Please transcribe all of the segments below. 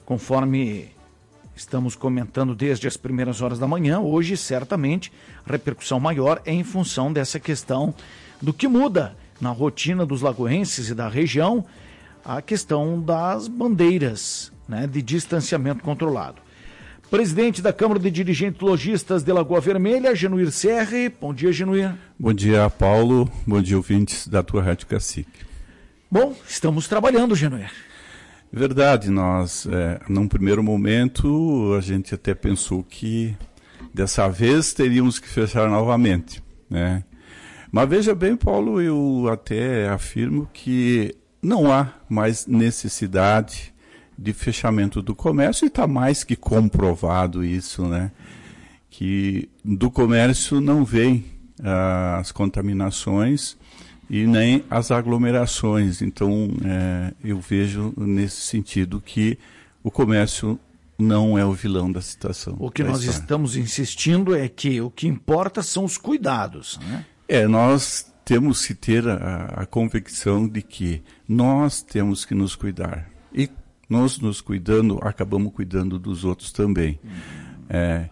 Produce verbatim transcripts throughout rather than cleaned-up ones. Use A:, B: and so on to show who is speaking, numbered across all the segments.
A: conforme estamos comentando desde as primeiras horas da manhã, hoje certamente a repercussão maior é em função dessa questão do que muda na rotina dos lagoenses e da região, a questão das bandeiras, né, de distanciamento controlado. Presidente da Câmara de Dirigentes Lojistas de Lagoa Vermelha, Genuir Serri. Bom dia, Genuir.
B: Bom dia, Paulo. Bom dia, ouvintes da tua Rádio Cacique.
A: Bom, estamos trabalhando, Genuir.
B: Verdade, nós, é, num primeiro momento, a gente até pensou que dessa vez teríamos que fechar novamente, né? Mas veja bem, Paulo, eu até afirmo que não há mais necessidade de fechamento do comércio, e está mais que comprovado isso, né? Que do comércio não vem ah, as contaminações e nem as aglomerações. Então, é, eu vejo nesse sentido que o comércio não é o vilão da situação.
A: O que nós história. estamos insistindo é que o que importa são os cuidados, né?
B: É, nós temos que ter a, a convicção de que nós temos que nos cuidar. E nós nos cuidando, acabamos cuidando dos outros também. Uhum. É,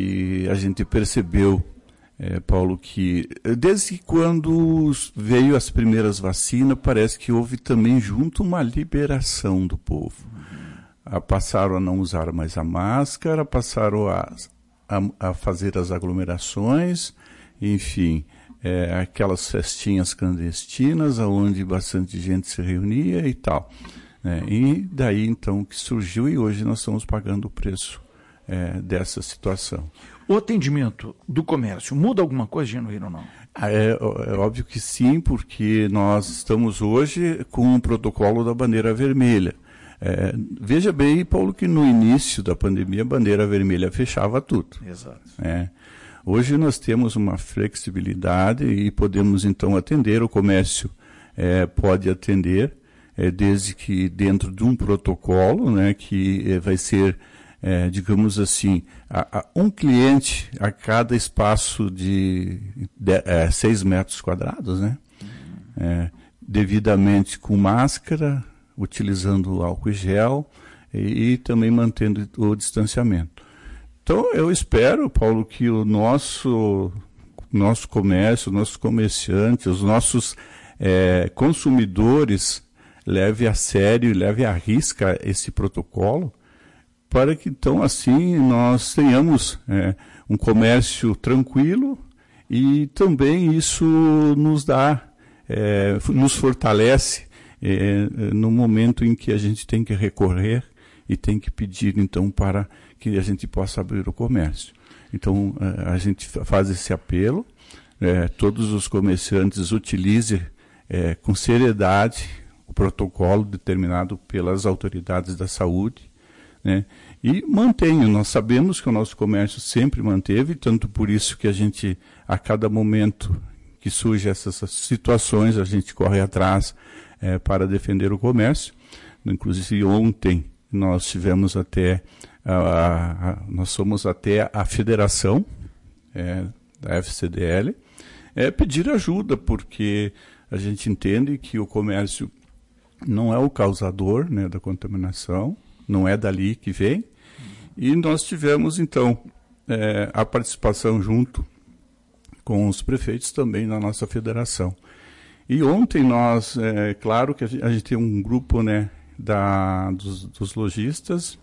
B: e a gente percebeu, é, Paulo, que desde quando veio as primeiras vacinas, parece que houve também junto uma liberação do povo. Uhum. A, passaram a não usar mais a máscara, passaram a, a, a fazer as aglomerações, enfim, é, aquelas festinhas clandestinas, onde bastante gente se reunia e tal. É, e daí então que surgiu, e hoje nós estamos pagando o preço é, dessa situação.
A: O atendimento do comércio muda alguma coisa, Genuíno, ou não?
B: Ah, é, é óbvio que sim, porque nós estamos hoje com o protocolo da bandeira vermelha. É, veja bem, Paulo, que no início da pandemia a bandeira vermelha fechava tudo.
A: Exato.
B: É. Hoje nós temos uma flexibilidade e podemos então atender, o comércio é, pode atender, É, desde que dentro de um protocolo, né, que é, vai ser, é, digamos assim, a, a um cliente a cada espaço de, de é, seis metros quadrados, né, é, devidamente com máscara, utilizando álcool e gel e, e também mantendo o distanciamento. Então, eu espero, Paulo, que o nosso, nosso comércio, nossos comerciantes, os nossos é, consumidores leve a sério e leve à risca esse protocolo, para que então assim nós tenhamos é, um comércio tranquilo, e também isso nos dá, é, nos fortalece é, no momento em que a gente tem que recorrer e tem que pedir então para que a gente possa abrir o comércio. Então a gente faz esse apelo, é, todos os comerciantes utilizem é, com seriedade o protocolo determinado pelas autoridades da saúde, né? E mantenha. Nós sabemos que o nosso comércio sempre manteve, tanto por isso que a gente, a cada momento que surgem essas situações, a gente corre atrás é, para defender o comércio. Inclusive ontem nós tivemos até, a, a, a, nós somos até a federação é, da F C D L, é, pedir ajuda, porque a gente entende que o comércio não é o causador, né, da contaminação, não é dali que vem. E nós tivemos, então, é, a participação junto com os prefeitos também na nossa federação. E ontem nós, é claro que a gente, a gente tem um grupo, né, da, dos, dos lojistas,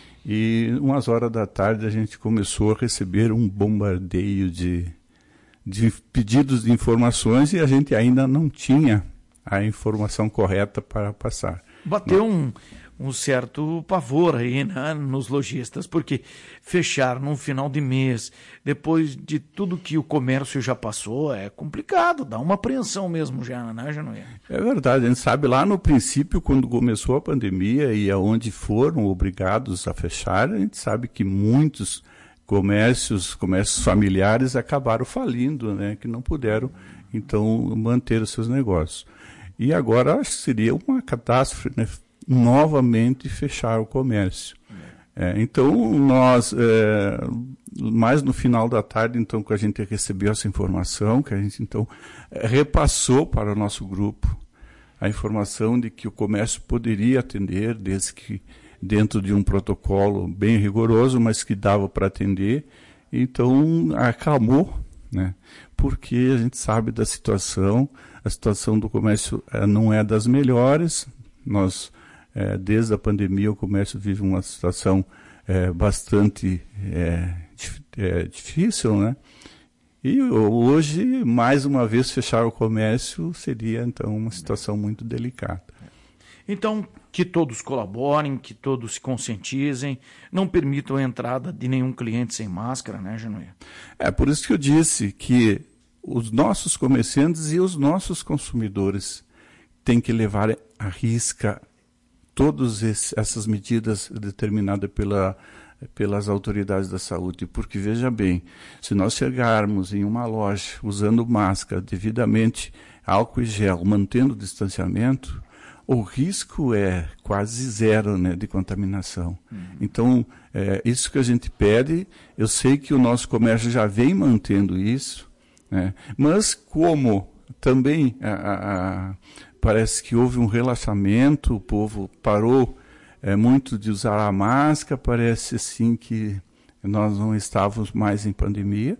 B: e umas horas da tarde a gente começou a receber um bombardeio de, de pedidos de informações, e a gente ainda não tinha a informação correta para passar.
A: Bateu um, um certo pavor aí, né, nos lojistas, porque fechar num final de mês, depois de tudo que o comércio já passou, é complicado, dá uma apreensão mesmo já, né, Genuíno?
B: É verdade, a gente sabe lá no princípio, quando começou a pandemia e aonde foram obrigados a fechar, a gente sabe que muitos comércios, comércios familiares acabaram falindo, né, que não puderam, então, manter os seus negócios. E agora acho que seria uma catástrofe, né, novamente fechar o comércio. É, então, nós, é, mais no final da tarde, então, que a gente recebeu essa informação, que a gente, então, repassou para o nosso grupo a informação de que o comércio poderia atender, desde que dentro de um protocolo bem rigoroso, mas que dava para atender. Então, acalmou, né? Porque a gente sabe da situação, a situação do comércio eh, não é das melhores. Nós, eh, desde a pandemia, o comércio vive uma situação eh, bastante eh, dif- eh, difícil, né? E hoje, mais uma vez, fechar o comércio seria, então, uma situação muito delicada.
A: Então, que todos colaborem, que todos se conscientizem, não permitam a entrada de nenhum cliente sem máscara, né, Genuíno?
B: É por isso que eu disse que os nossos comerciantes e os nossos consumidores têm que levar à risca todas essas medidas determinadas pela, pelas autoridades da saúde. Porque, veja bem, se nós chegarmos em uma loja usando máscara, devidamente álcool e gel, mantendo o distanciamento, o risco é quase zero, né, de contaminação. Uhum. Então, é isso que a gente pede. Eu sei que o nosso comércio já vem mantendo isso, né, mas como também a, a, parece que houve um relaxamento, o povo parou é, muito de usar a máscara, parece assim que nós não estávamos mais em pandemia.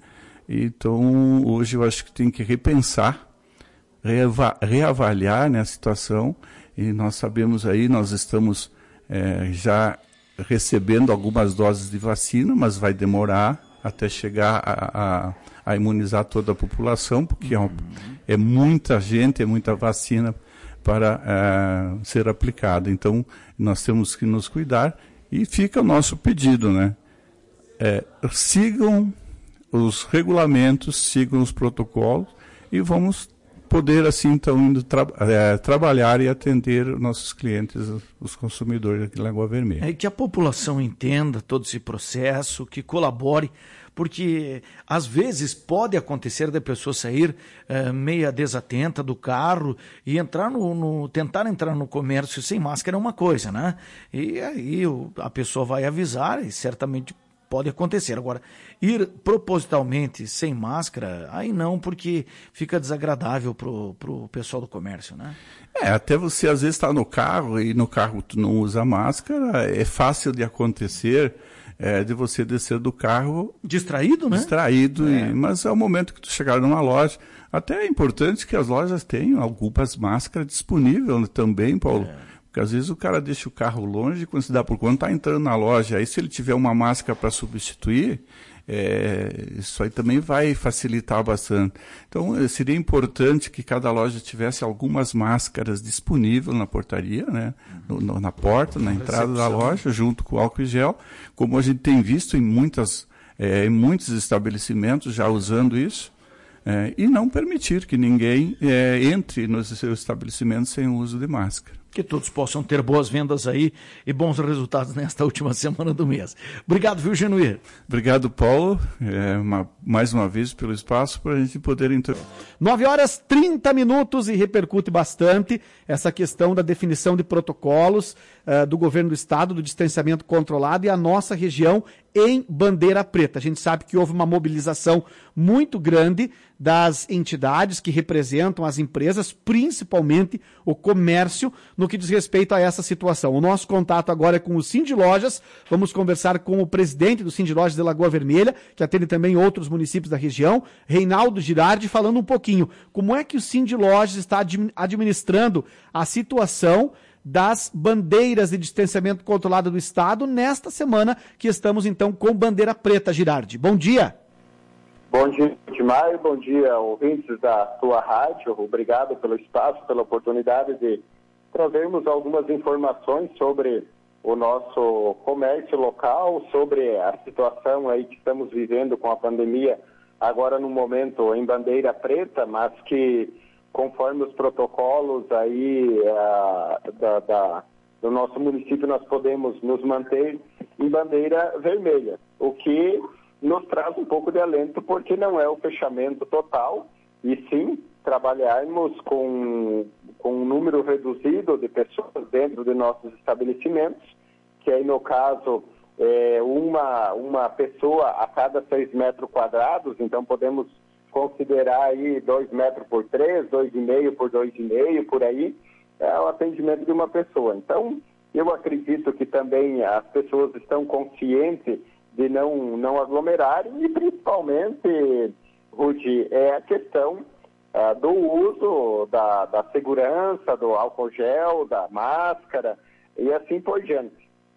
B: Então, hoje eu acho que tem que repensar, reava- reavaliar, né, a situação. E nós sabemos aí, nós estamos é, já recebendo algumas doses de vacina, mas vai demorar até chegar a, a, a imunizar toda a população, porque uhum. é, é muita gente, é muita vacina para é, ser aplicada. Então, nós temos que nos cuidar e fica o nosso pedido, né? É, sigam os regulamentos, sigam os protocolos e vamos poder, assim, então, indo tra- é, trabalhar e atender nossos clientes, os consumidores aqui em Lagoa Vermelha.
A: É que a população entenda todo esse processo, que colabore, porque às vezes pode acontecer da pessoa sair é, meia desatenta do carro e entrar no, no, tentar entrar no comércio sem máscara é uma coisa, né? E aí o, a pessoa vai avisar e certamente pode acontecer. Agora, ir propositalmente sem máscara, aí não, porque fica desagradável pro, pro pessoal do comércio, né?
B: É, até você às vezes está no carro e no carro tu não usa máscara, é fácil de acontecer é, de você descer do carro...
A: Distraído, né?
B: Distraído,
A: é.
B: e, mas é o momento que tu chegar numa loja. Até é importante que as lojas tenham algumas máscaras disponíveis também, Paulo. É. Porque às vezes o cara deixa o carro longe, quando se dá por conta, está entrando na loja. Aí se ele tiver uma máscara para substituir, é, isso aí também vai facilitar bastante. Então seria importante que cada loja tivesse algumas máscaras disponíveis na portaria, né? no, no, na porta, na entrada da loja, junto com álcool e gel, como a gente tem visto em, muitas, é, em muitos estabelecimentos já usando isso. É, e não permitir que ninguém é, entre nos seus estabelecimentos sem o uso de máscara.
A: Que todos possam ter boas vendas aí e bons resultados nesta última semana do mês. Obrigado, viu, Genuíno?
B: Obrigado, Paulo, é, uma, mais uma vez pelo espaço para a gente poder... Inter...
C: nove horas e trinta minutos e repercute bastante essa questão da definição de protocolos uh, do governo do estado, do distanciamento controlado e a nossa região em Bandeira Preta. A gente sabe que houve uma mobilização muito grande das entidades que representam as empresas, principalmente o comércio, no que diz respeito a essa situação. O nosso contato agora é com o Cindy Lojas. Vamos conversar com o presidente do Cindy Lojas de Lagoa Vermelha, que atende também outros municípios da região, Reinaldo Girardi, falando um pouquinho como é que o Cindy Lojas está administrando a situação das bandeiras de distanciamento controlado do Estado nesta semana que estamos, então, com Bandeira Preta. Girardi, bom dia.
D: Bom dia, Timar, bom dia, ouvintes da sua rádio. Obrigado pelo espaço, pela oportunidade de trazermos algumas informações sobre o nosso comércio local, sobre a situação aí que estamos vivendo com a pandemia, agora no momento em Bandeira Preta, mas que conforme os protocolos aí uh, da, da, do nosso município, nós podemos nos manter em bandeira vermelha, o que nos traz um pouco de alento, porque não é o fechamento total, e sim trabalharmos com, com um número reduzido de pessoas dentro de nossos estabelecimentos, que aí no caso é uma, uma pessoa a cada seis metros quadrados, então podemos considerar aí dois metros por três, dois e meio por dois e meio, por aí, é o atendimento de uma pessoa. Então, Eu acredito que também as pessoas estão conscientes de não, não aglomerarem e, principalmente, Rudy, é a questão uh, do uso da, da segurança, do álcool gel, da máscara e assim por diante.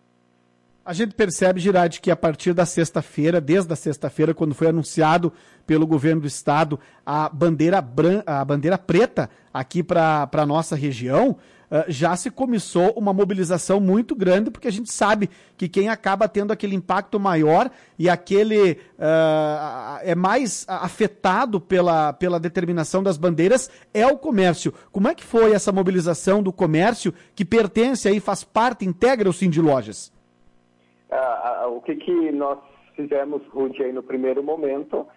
C: A gente percebe, Girardi, que a partir da sexta-feira, desde a sexta-feira, quando foi anunciado pelo governo do estado a bandeira, bran... a bandeira preta aqui para a nossa região, uh, já se começou uma mobilização muito grande, porque a gente sabe que quem acaba tendo aquele impacto maior e aquele uh, é mais afetado pela, pela determinação das bandeiras é o comércio. Como é que foi essa mobilização do comércio que pertence aí, faz parte, integra o Cindy Lojas?
D: Ah, ah, o que, que nós fizemos, Rudy, aí no primeiro momento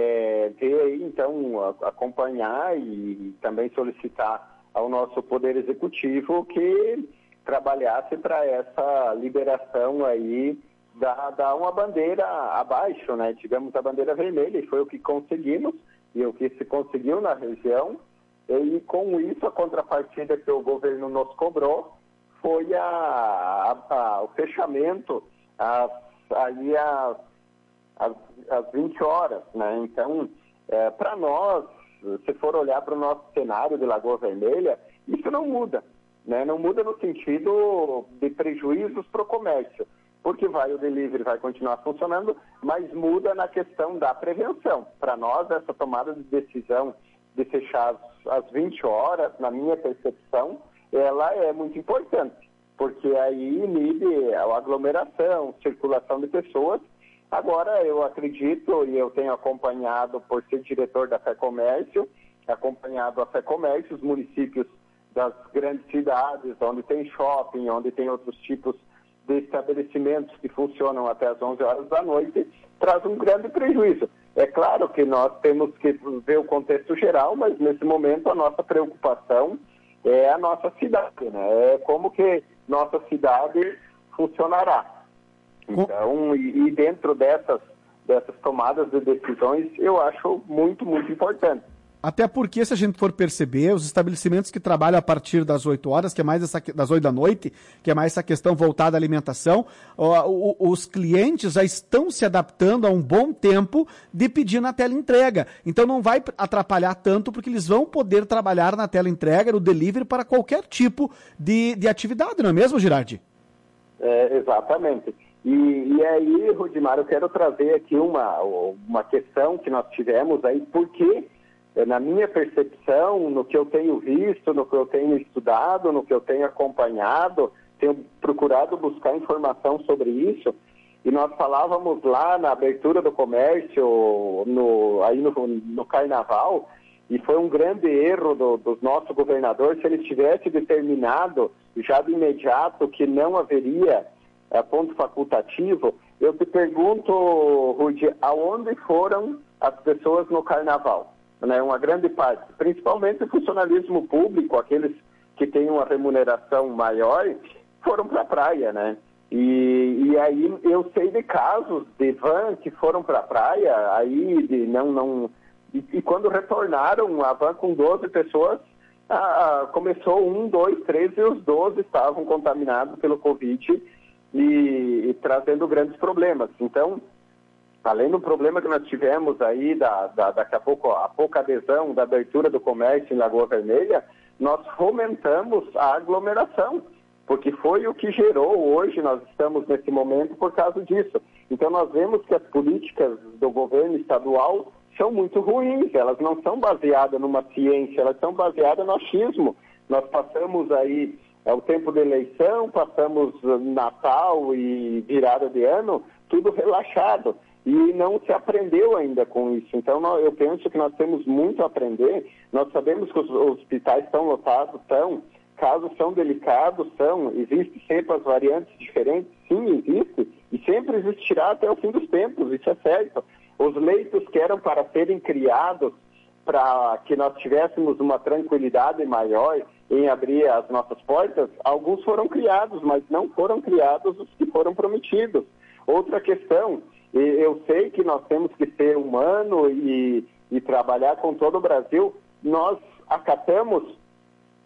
D: é ver aí, então, a, acompanhar e também solicitar ao nosso Poder Executivo que trabalhasse para essa liberação aí da, da uma bandeira abaixo, né? Tivemos a bandeira vermelha e foi o que conseguimos e o que se conseguiu na região, e com isso a contrapartida que o governo nos cobrou foi a, a, a, o fechamento As, aí às, às, às vinte horas, né? Então, é, para nós, se for olhar para o nosso cenário de Lagoa Vermelha, isso não muda, né? Não muda no sentido de prejuízos para o comércio, porque vai, o delivery vai continuar funcionando, mas muda na questão da prevenção. Para nós, essa tomada de decisão de fechar às, às vinte horas, na minha percepção, ela é muito importante, porque aí inibe a aglomeração, circulação de pessoas. Agora, eu acredito, e eu tenho acompanhado, por ser diretor da FEComércio, acompanhado a FEComércio, os municípios das grandes cidades, onde tem shopping, onde tem outros tipos de estabelecimentos que funcionam até as onze horas da noite, traz um grande prejuízo. É claro que nós temos que ver o contexto geral, mas nesse momento a nossa preocupação é a nossa cidade, né? É como que nossa cidade funcionará. Então, e, e dentro dessas, dessas tomadas de decisões, eu acho muito, muito importante.
C: Até porque, se a gente for perceber, os estabelecimentos que trabalham a partir das oito horas, que é mais essa, das oito da noite, que é mais essa questão voltada à alimentação, ó, o, os clientes já estão se adaptando a um bom tempo de pedir na tela entrega. Então não vai atrapalhar tanto, porque eles vão poder trabalhar na tela entrega, no delivery, para qualquer tipo de, de atividade, não é mesmo, Girardi?
D: É, exatamente. E, e aí, Rudimar, eu quero trazer aqui uma, uma questão que nós tivemos aí, porque na minha percepção, no que eu tenho visto, no que eu tenho estudado, no que eu tenho acompanhado, tenho procurado buscar informação sobre isso, e nós falávamos lá na abertura do comércio, no, aí no, no Carnaval, e foi um grande erro do, do nosso governador se ele tivesse determinado já de imediato que não haveria é, ponto facultativo. Eu te pergunto, Rudy, aonde foram as pessoas no Carnaval? Né, uma grande parte, principalmente o funcionalismo público, aqueles que têm uma remuneração maior, foram para a praia, né? E, e aí eu sei de casos de van que foram para a praia, aí de não, não... E, e quando retornaram, a van com doze pessoas, a, a, começou um, dois, três, e os doze estavam contaminados pelo Covid e, e trazendo grandes problemas. Então, além do problema que nós tivemos aí, da, da, daqui a pouco, a pouca adesão da abertura do comércio em Lagoa Vermelha, nós fomentamos a aglomeração, porque foi o que gerou hoje, nós estamos nesse momento por causa disso. Então nós vemos que as políticas do governo estadual são muito ruins, elas não são baseadas numa ciência, elas são baseadas no achismo. Nós passamos aí é, o tempo de eleição, passamos Natal e virada de ano, tudo relaxado. E não se aprendeu ainda com isso. Então, nós, eu penso que nós temos muito a aprender. Nós sabemos que os hospitais estão lotados, estão, casos são delicados, são, existem sempre as variantes diferentes, sim, existe, e sempre existirá até o fim dos tempos, isso é certo. Os leitos que eram para serem criados, para que nós tivéssemos uma tranquilidade maior em abrir as nossas portas, alguns foram criados, mas não foram criados os que foram prometidos. Outra questão... Eu sei que nós temos que ser humano e, e trabalhar com todo o Brasil. Nós acatamos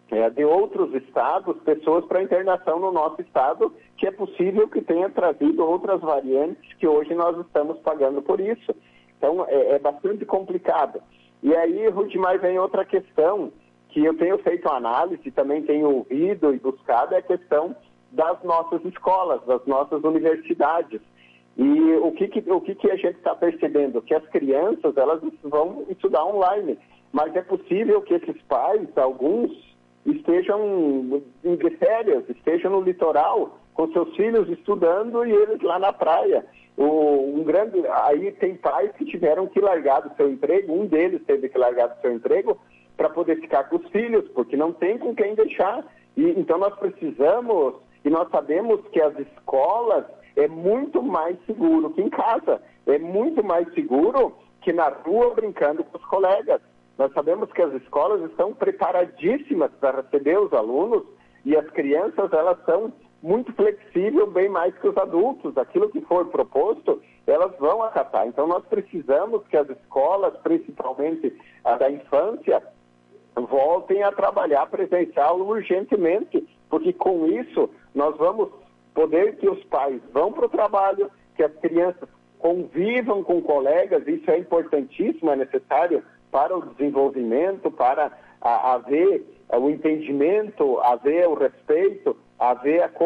D: é, de outros estados, pessoas para internação no nosso estado, que é possível que tenha trazido outras variantes que hoje nós estamos pagando por isso. Então, é, é bastante complicado. E aí, Rudimar, vem outra questão que eu tenho feito análise, também tenho ouvido e buscado, é a questão das nossas escolas, das nossas universidades. E o que, que, o que, que a gente está percebendo? Que as crianças, elas vão estudar online, mas é possível que esses pais, alguns, estejam em férias, estejam no litoral, com seus filhos estudando e eles lá na praia. O, um grande, aí tem pais que tiveram que largar do seu emprego, um deles teve que largar do seu emprego para poder ficar com os filhos, porque não tem com quem deixar. E, então nós precisamos, e nós sabemos que as escolas é muito mais seguro que em casa, é muito mais seguro que na rua brincando com os colegas. Nós sabemos que as escolas estão preparadíssimas para receber os alunos e as crianças, elas são muito flexíveis, bem mais que os adultos. Aquilo que for proposto, elas vão acatar. Então nós precisamos que as escolas, principalmente a da infância, voltem a trabalhar presencial urgentemente, porque com isso nós vamos poder que os pais vão para o trabalho, que as crianças convivam com colegas, isso é importantíssimo, é necessário para o desenvolvimento, para a, haver o entendimento, haver o respeito, haver a,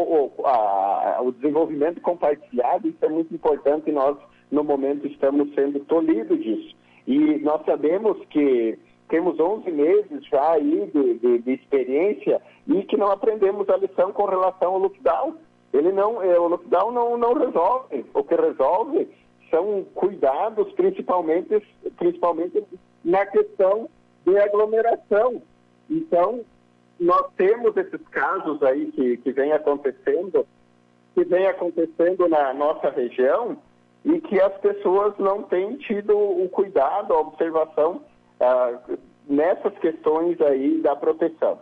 D: a, a, o desenvolvimento compartilhado. Isso é muito importante e nós, no momento, estamos sendo tolhidos disso. E nós sabemos que temos onze meses já aí de, de, de experiência e que não aprendemos a lição com relação ao lockdown. Ele não, o lockdown não, não resolve. O que resolve são cuidados, principalmente, principalmente na questão de aglomeração. Então, nós temos esses casos aí que, que vem acontecendo, que vem acontecendo na nossa região e que as pessoas não têm tido o cuidado, a observação ah, nessas questões aí da proteção.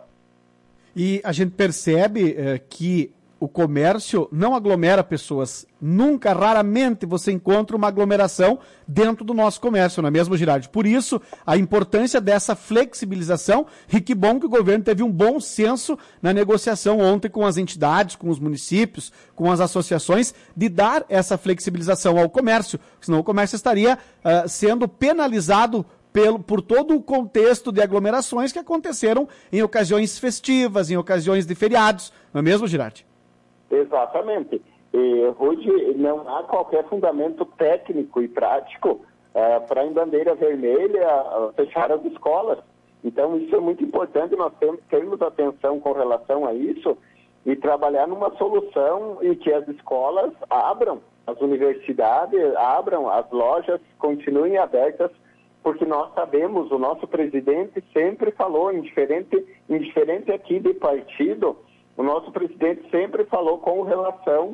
C: E a gente percebe eh, que o comércio não aglomera pessoas. Nunca, raramente, você encontra uma aglomeração dentro do nosso comércio, não é mesmo, Girardi? Por isso, a importância dessa flexibilização, e que bom que o governo teve um bom senso na negociação ontem com as entidades, com os municípios, com as associações, de dar essa flexibilização ao comércio, senão o comércio estaria uh, sendo penalizado Pelo, por todo o contexto de aglomerações que aconteceram em ocasiões festivas, em ocasiões de feriados, não é mesmo, Girardi?
D: Exatamente. E, hoje não há qualquer fundamento técnico e prático uh, para em bandeira vermelha uh, fechar as escolas. Então isso é muito importante, nós temos, termos atenção com relação a isso e trabalhar numa solução em que as escolas abram, as universidades abram, as lojas continuem abertas, porque nós sabemos, o nosso presidente sempre falou, indiferente, indiferente aqui de partido, o nosso presidente sempre falou com relação,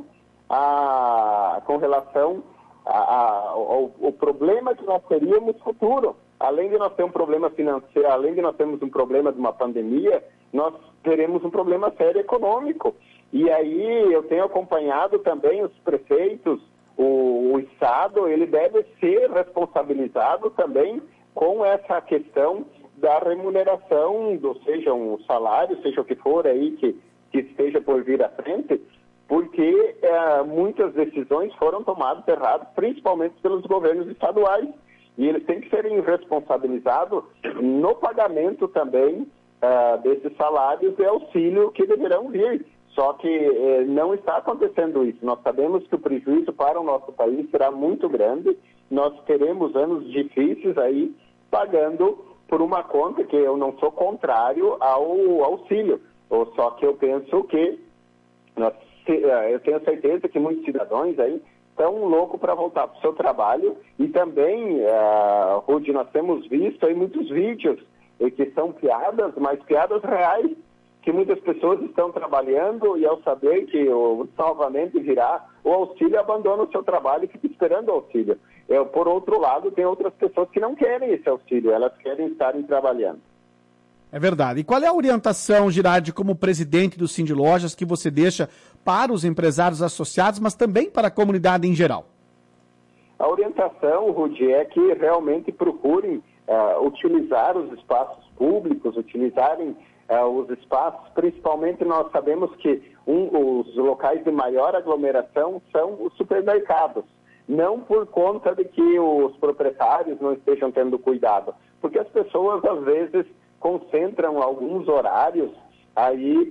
D: a, com relação a, a, ao, ao problema que nós teríamos futuro. Além de nós ter um problema financeiro, além de nós termos um problema de uma pandemia, nós teremos um problema sério econômico. E aí eu tenho acompanhado também os prefeitos, o, o Estado, ele deve ser responsabilizado também com essa questão da remuneração, do, seja um salário, seja o que for aí que, que esteja por vir à frente, porque é, muitas decisões foram tomadas erradas, principalmente pelos governos estaduais, e eles têm que serem responsabilizados no pagamento também é, desses salários e auxílio que deverão vir. Só que eh, não está acontecendo isso. Nós sabemos que o prejuízo para o nosso país será muito grande. Nós teremos anos difíceis aí pagando por uma conta que eu não sou contrário ao auxílio. Só que eu penso que, nós, eu tenho certeza que muitos cidadãos aí estão loucos para voltar para o seu trabalho. E também, uh, Rudy, nós temos visto aí muitos vídeos que são piadas, mas piadas reais, que muitas pessoas estão trabalhando e ao saber que o salvamento virá, o auxílio abandona o seu trabalho e fica esperando o auxílio. É, por outro lado, tem outras pessoas que não querem esse auxílio, elas querem estarem trabalhando.
C: É verdade. E qual é a orientação, Girardi, como presidente do Cindy Lojas, que você deixa para os empresários associados, mas também para a comunidade em geral?
D: A orientação, Rudi, é que realmente procurem uh, utilizar os espaços públicos, utilizarem uh, os espaços, principalmente nós sabemos que um, os locais de maior aglomeração são os supermercados. Não por conta de que os proprietários não estejam tendo cuidado, porque as pessoas às vezes concentram alguns horários aí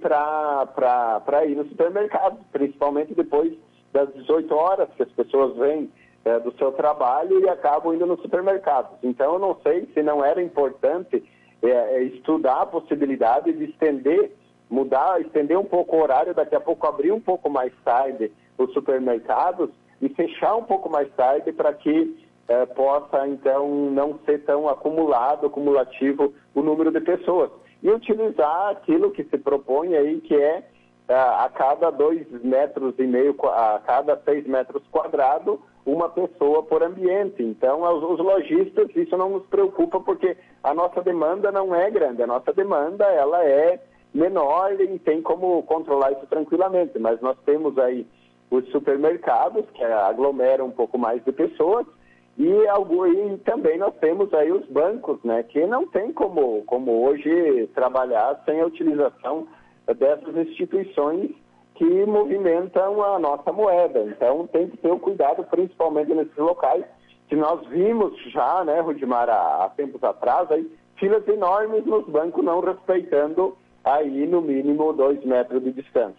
D: para ir no supermercado, principalmente depois das dezoito horas, que as pessoas vêm é, do seu trabalho e acabam indo no supermercado. Então eu não sei se não era importante é, estudar a possibilidade de estender, mudar, estender um pouco o horário, daqui a pouco abrir um pouco mais tarde os supermercados e fechar um pouco mais tarde para que eh, possa, então, não ser tão acumulado, acumulativo o número de pessoas. E utilizar aquilo que se propõe aí, que é eh, a cada dois metros e meio, a cada seis metros quadrados, uma pessoa por ambiente. Então, os, os lojistas, isso não nos preocupa, porque a nossa demanda não é grande. A nossa demanda, ela é menor e tem como controlar isso tranquilamente. Mas nós temos aí os supermercados, que aglomeram um pouco mais de pessoas, e, algo, e também nós temos aí os bancos, né, que não tem como, como hoje trabalhar sem a utilização dessas instituições que movimentam a nossa moeda. Então tem que ter o cuidado, principalmente nesses locais, que nós vimos já, né, Rudimar, há, há tempos atrás, aí, filas enormes nos bancos não respeitando aí no mínimo dois metros de distância.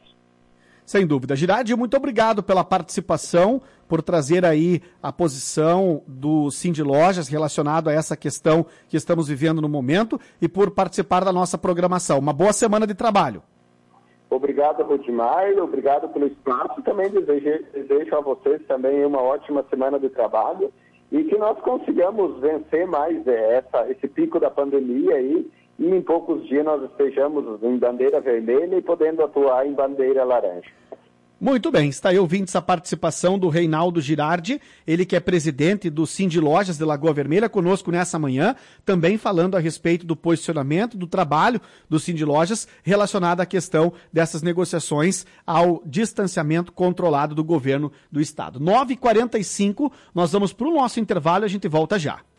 C: Sem dúvida. Girardi, muito obrigado pela participação, por trazer aí a posição do Sindlojas relacionado a essa questão que estamos vivendo no momento e por participar da nossa programação. Uma boa semana de trabalho.
D: Obrigado, Rudimar, obrigado pelo espaço. Também desejo, desejo a vocês também uma ótima semana de trabalho e que nós consigamos vencer mais essa, esse pico da pandemia aí, e em poucos dias nós estejamos em bandeira vermelha e podendo atuar em bandeira laranja.
C: Muito bem, está aí ouvindo a participação do Reinaldo Girardi, ele que é presidente do Sindlojas de Lagoa Vermelha, conosco nessa manhã, também falando a respeito do posicionamento, do trabalho do Sindlojas relacionado à questão dessas negociações ao distanciamento controlado do governo do estado. nove e quarenta e cinco, nós vamos para o nosso intervalo e a gente volta já.